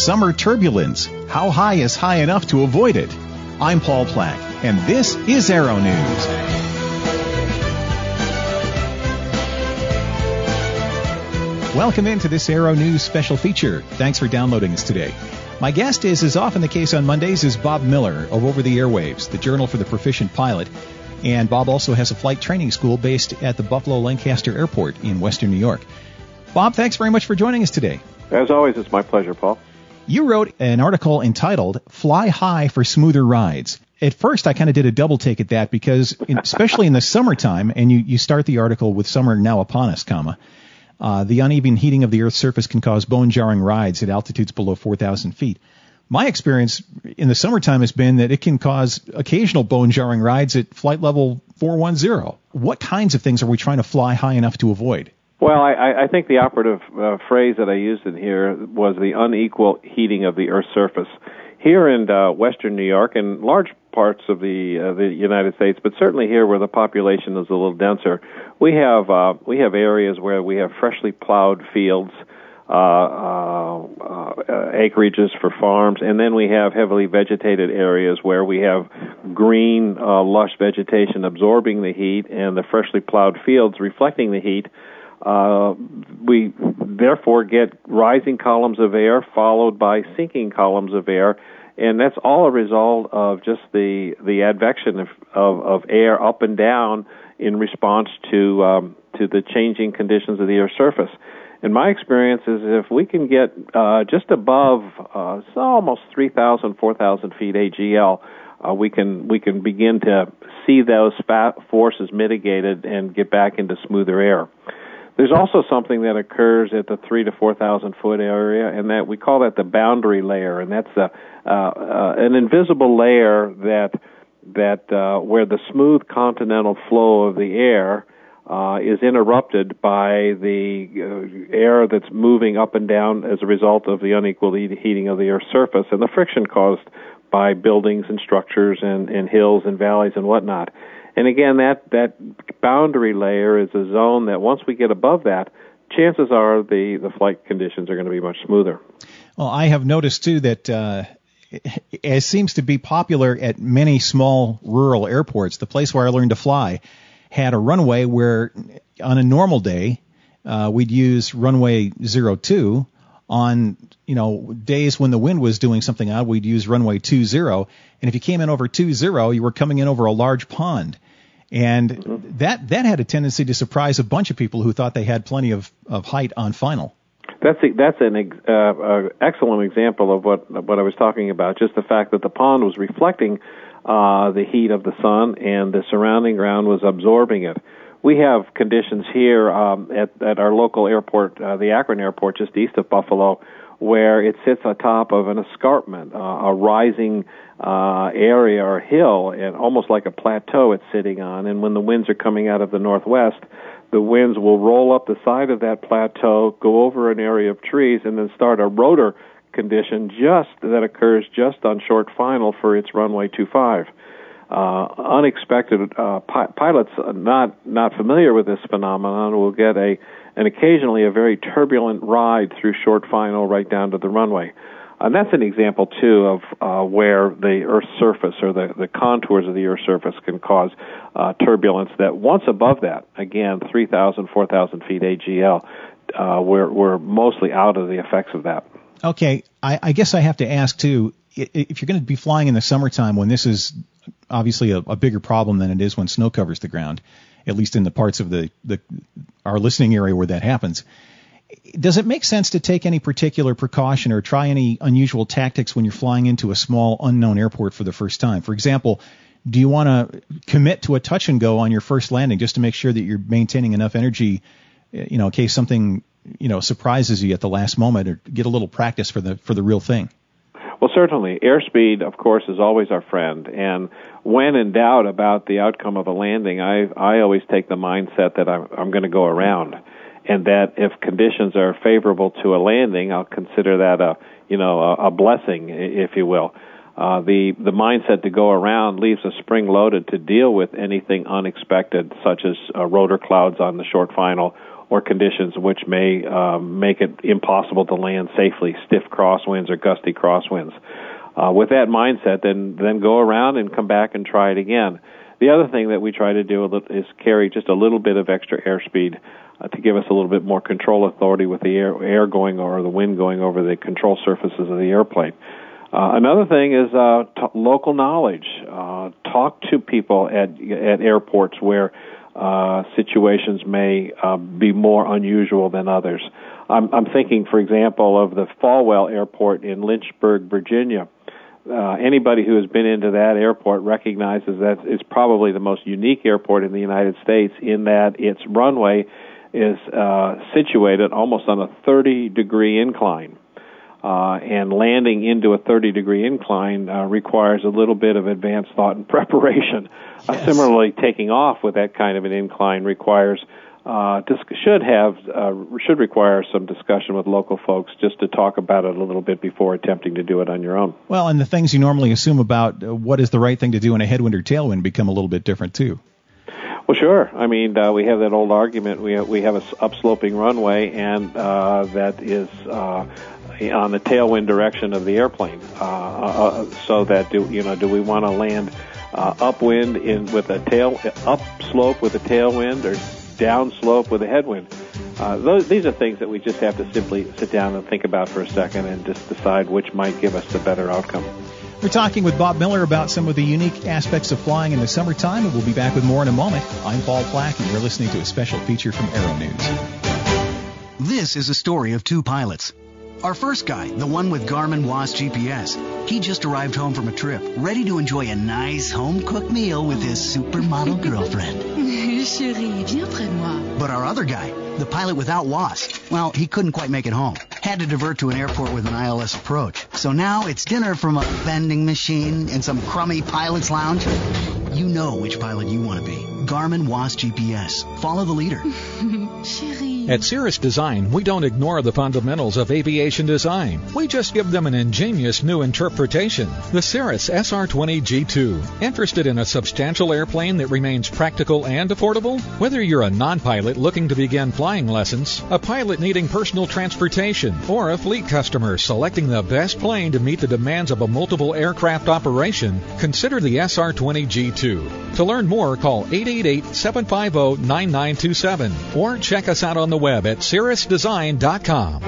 Summer turbulence. How high is high enough to avoid it? I'm Paul Plack, and this is Aero News. Welcome into this Aero News special feature. Thanks for downloading us today. My guest is, as often the case on Mondays, is Bob Miller of Over the Airwaves, the Journal for the Proficient Pilot. And Bob also has a flight training school based at the Buffalo Lancaster Airport in Western New York. Bob, thanks very much for joining us today. As always, it's my pleasure, Paul. You wrote an article entitled Fly High for Smoother Rides. At first, I kind of did a double take at that because, especially in the summertime, and you start the article with summer now upon us, the uneven heating of the Earth's surface can cause bone-jarring rides at altitudes below 4,000 feet. My experience in the summertime has been that it can cause occasional bone-jarring rides at flight level 410. What kinds of things are we trying to fly high enough to avoid? Well, I think the operative phrase that I used in here was the unequal heating of the Earth's surface. Here in Western New York and large parts of the United States, but certainly here where the population is a little denser, we have areas where we have freshly plowed fields, acreages for farms, and then we have heavily vegetated areas where we have green, lush vegetation absorbing the heat and the freshly plowed fields reflecting the heat. We therefore get rising columns of air followed by sinking columns of air, and that's all a result of just the advection of air up and down in response to the changing conditions of the Earth's surface. And my experience is if we can get just above almost 3,000, 4,000 feet AGL, we can begin to see those forces mitigated and get back into smoother air. There's also something that occurs at the 3,000 to 4,000 foot area, and that we call that the boundary layer, and that's an invisible layer that where the smooth continental flow of the air is interrupted by the air that's moving up and down as a result of the unequal heating of the Earth's surface and the friction caused by buildings and structures and hills and valleys and whatnot. And again, that boundary layer is a zone that once we get above that, chances are the flight conditions are going to be much smoother. Well, I have noticed, too, that it seems to be popular at many small rural airports. The place where I learned to fly had a runway where on a normal day we'd use runway 02. On days when the wind was doing something odd, we'd use runway 20. And if you came in over 20, you were coming in over a large pond. And that had a tendency to surprise a bunch of people who thought they had plenty of height on final. That's an excellent example of what I was talking about, just the fact that the pond was reflecting the heat of the sun and the surrounding ground was absorbing it. We have conditions here at our local airport, the Akron Airport, just east of Buffalo, where it sits atop of an escarpment, a rising area or hill, and almost like a plateau it's sitting on. And when the winds are coming out of the northwest, the winds will roll up the side of that plateau, go over an area of trees, and then start a rotor condition that occurs just on short final for its runway 25. Unexpected pilots not familiar with this phenomenon will get an occasionally a very turbulent ride through short final right down to the runway. And that's an example, too, of where the Earth's surface or the contours of the Earth's surface can cause turbulence that once above that, again, 3,000, 4,000 feet AGL, we're mostly out of the effects of that. Okay, I guess I have to ask, too, if you're going to be flying in the summertime when this is obviously a bigger problem than it is when snow covers the ground, at least in the parts of our listening area where that happens, does it make sense to take any particular precaution or try any unusual tactics when you're flying into a small unknown airport for the first time? For example, do you want to commit to a touch and go on your first landing just to make sure that you're maintaining enough energy, in case something, surprises you at the last moment, or get a little practice for the real thing? Well, certainly. Airspeed, of course, is always our friend. And when in doubt about the outcome of a landing, I always take the mindset that I'm going to go around. And that if conditions are favorable to a landing, I'll consider that a blessing, if you will. The mindset to go around leaves us spring-loaded to deal with anything unexpected, such as rotor clouds on the short final or conditions which may make it impossible to land safely, stiff crosswinds or gusty crosswinds. With that mindset, then go around and come back and try it again. The other thing that we try to do is carry just a little bit of extra airspeed to give us a little bit more control authority with the air going or the wind going over the control surfaces of the airplane. Another thing is local knowledge. Talk to people at airports where situations may be more unusual than others. I'm thinking, for example, of the Falwell Airport in Lynchburg, Virginia. Anybody who has been into that airport recognizes that it's probably the most unique airport in the United States in that its runway is situated almost on a 30-degree incline. And landing into a 30-degree incline requires a little bit of advanced thought and preparation. Yes. Similarly, taking off with that kind of an incline requires should require some discussion with local folks just to talk about it a little bit before attempting to do it on your own. Well, and the things you normally assume about what is the right thing to do in a headwind or tailwind become a little bit different too. Well, sure. I mean, we have that old argument. We have a upsloping runway, and that is on the tailwind direction of the airplane. So that do we want to land upwind with a upslope with a tailwind or downslope with a headwind? These are things that we just have to simply sit down and think about for a second and just decide which might give us the better outcome. We're talking with Bob Miller about some of the unique aspects of flying in the summertime, and we'll be back with more in a moment. I'm Paul Plack, and you're listening to a special feature from Aero News. This is a story of two pilots. Our first guy, the one with Garmin WAAS GPS, he just arrived home from a trip, ready to enjoy a nice home-cooked meal with his supermodel girlfriend. Chérie, viens près de moi. But our other guy, the pilot without WAAS, well, he couldn't quite make it home. Had to divert to an airport with an ILS approach. So now it's dinner from a vending machine and some crummy pilot's lounge. You know which pilot you want to be. Garmin WAAS GPS. Follow the leader. Chérie. At Cirrus Design, we don't ignore the fundamentals of aviation design. We just give them an ingenious new interpretation. The Cirrus SR20 G2. Interested in a substantial airplane that remains practical and affordable? Whether you're a non-pilot looking to begin flying lessons, a pilot needing personal transportation, or a fleet customer selecting the best plane to meet the demands of a multiple aircraft operation, consider the SR20 G2. To learn more, call 888-750-9927 or check us out on the web at cirrusdesign.com.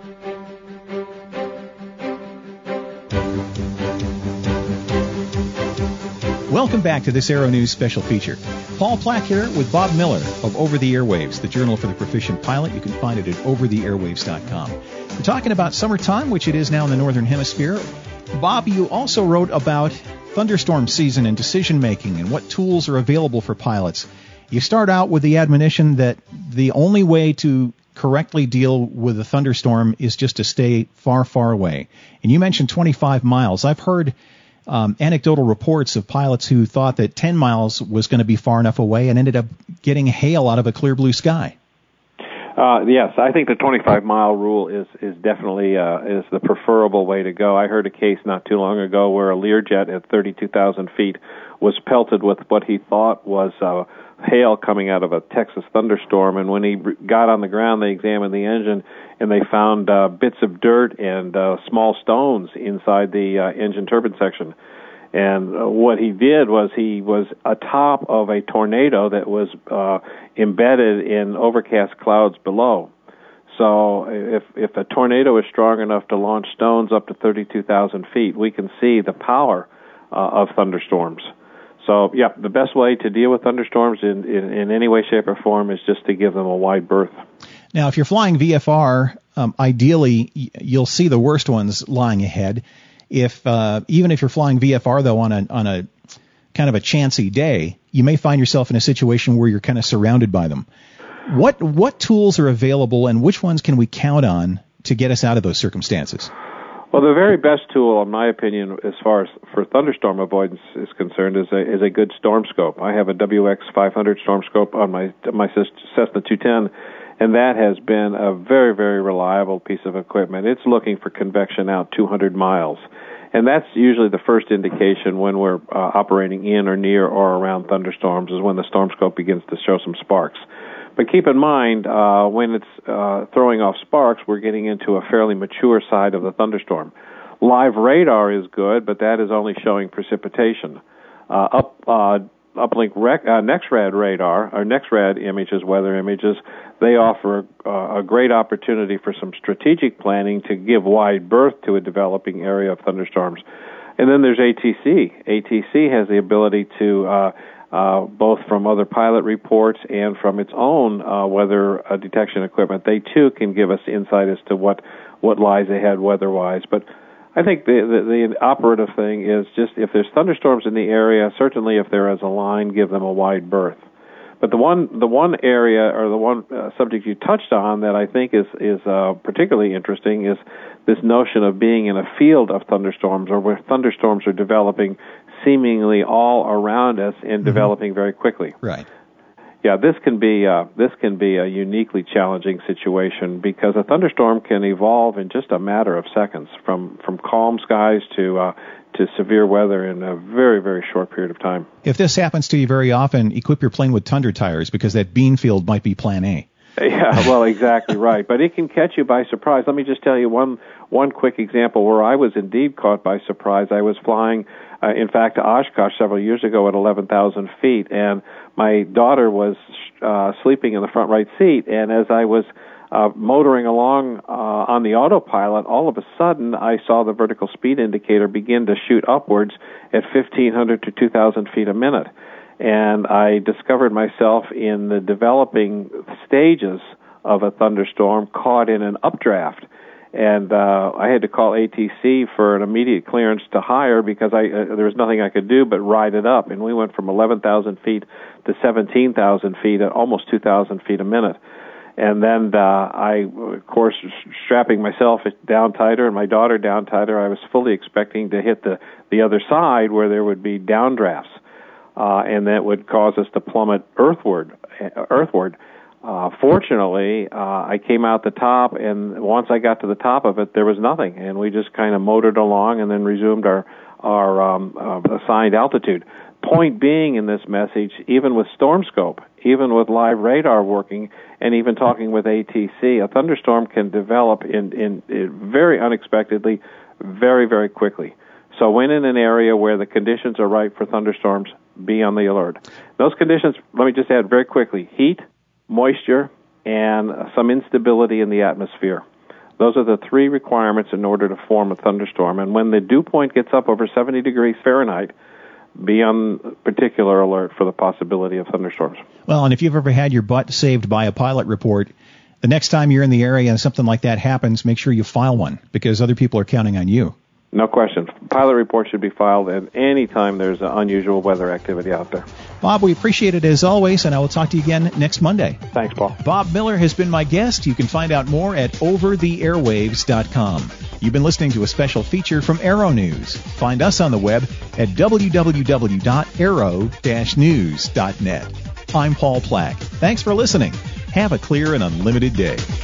Welcome back to this Aero News special feature. Paul Plack here with Bob Miller of Over the Airwaves, the journal for the proficient pilot. You can find it at overtheairwaves.com. We're talking about summertime, which it is now in the Northern Hemisphere. Bob, you also wrote about thunderstorm season and decision-making and what tools are available for pilots. You start out with the admonition that the only way to correctly deal with a thunderstorm is just to stay far, far away. And you mentioned 25 miles. I've heard anecdotal reports of pilots who thought that 10 miles was going to be far enough away and ended up getting hail out of a clear blue sky. Yes, I think the 25-mile rule is definitely is the preferable way to go. I heard a case not too long ago where a Learjet at 32,000 feet was pelted with what he thought was hail coming out of a Texas thunderstorm, and when he got on the ground, they examined the engine, and they found bits of dirt and small stones inside the engine turbine section. And what he did was he was atop of a tornado that was embedded in overcast clouds below. So if a tornado is strong enough to launch stones up to 32,000 feet, we can see the power of thunderstorms. So, yeah, the best way to deal with thunderstorms in any way, shape, or form is just to give them a wide berth. Now, if you're flying VFR, ideally you'll see the worst ones lying ahead. Even if you're flying VFR, though, on a kind of a chancy day, you may find yourself in a situation where you're kind of surrounded by them. What tools are available, and which ones can we count on to get us out of those circumstances? Well, the very best tool, in my opinion, as far as for thunderstorm avoidance is concerned, is a good storm scope. I have a WX500 storm scope on my Cessna 210, and that has been a very, very reliable piece of equipment. It's looking for convection out 200 miles. And that's usually the first indication when we're operating in or near or around thunderstorms, is when the storm scope begins to show some sparks. But keep in mind, when it's throwing off sparks, we're getting into a fairly mature side of the thunderstorm. Live radar is good, but that is only showing precipitation. Uplink NexRad radar, or NexRad images, weather images, they offer a great opportunity for some strategic planning to give wide berth to a developing area of thunderstorms. And then there's ATC. ATC has the ability to, both from other pilot reports and from its own weather detection equipment, they too can give us insight as to what lies ahead weather-wise. But I think the operative thing is just if there's thunderstorms in the area, certainly if there is a line, give them a wide berth. But the one area or the one subject you touched on that I think is particularly interesting is this notion of being in a field of thunderstorms, or where thunderstorms are developing seemingly all around us and developing very quickly. Right. Yeah, this can be a uniquely challenging situation because a thunderstorm can evolve in just a matter of seconds, from calm skies to severe weather in a very, very short period of time. If this happens to you very often, equip your plane with Tundra tires, because that bean field might be Plan A. Yeah, well, exactly right. But it can catch you by surprise. Let me just tell you one quick example where I was indeed caught by surprise. I was flying, in fact, to Oshkosh several years ago at 11,000 feet, and my daughter was sleeping in the front right seat, and as I was motoring along on the autopilot, all of a sudden I saw the vertical speed indicator begin to shoot upwards at 1,500 to 2,000 feet a minute. And I discovered myself in the developing stages of a thunderstorm, caught in an updraft. And I had to call ATC for an immediate clearance to hire because there was nothing I could do but ride it up. And we went from 11,000 feet to 17,000 feet at almost 2,000 feet a minute. And then I, of course, strapping myself down tighter and my daughter down tighter, I was fully expecting to hit the other side where there would be downdrafts. And that would cause us to plummet earthward. Fortunately, I came out the top, and once I got to the top of it, there was nothing, and we just kind of motored along and then resumed our assigned altitude. Point being in this message, even with StormScope, even with live radar working, and even talking with ATC, a thunderstorm can develop in very unexpectedly, very, very quickly. So when in an area where the conditions are right for thunderstorms, be on the alert. Those conditions, let me just add very quickly, heat, moisture, and some instability in the atmosphere. Those are the three requirements in order to form a thunderstorm. And when the dew point gets up over 70 degrees Fahrenheit, be on particular alert for the possibility of thunderstorms. Well, and if you've ever had your butt saved by a pilot report, the next time you're in the area and something like that happens, make sure you file one, because other people are counting on you. No question. Pilot report should be filed at any time there's unusual weather activity out there. Bob, we appreciate it as always, and I will talk to you again next Monday. Thanks, Paul. Bob Miller has been my guest. You can find out more at overtheairwaves.com. You've been listening to a special feature from Aero News. Find us on the web at www.aero-news.net. I'm Paul Plack. Thanks for listening. Have a clear and unlimited day.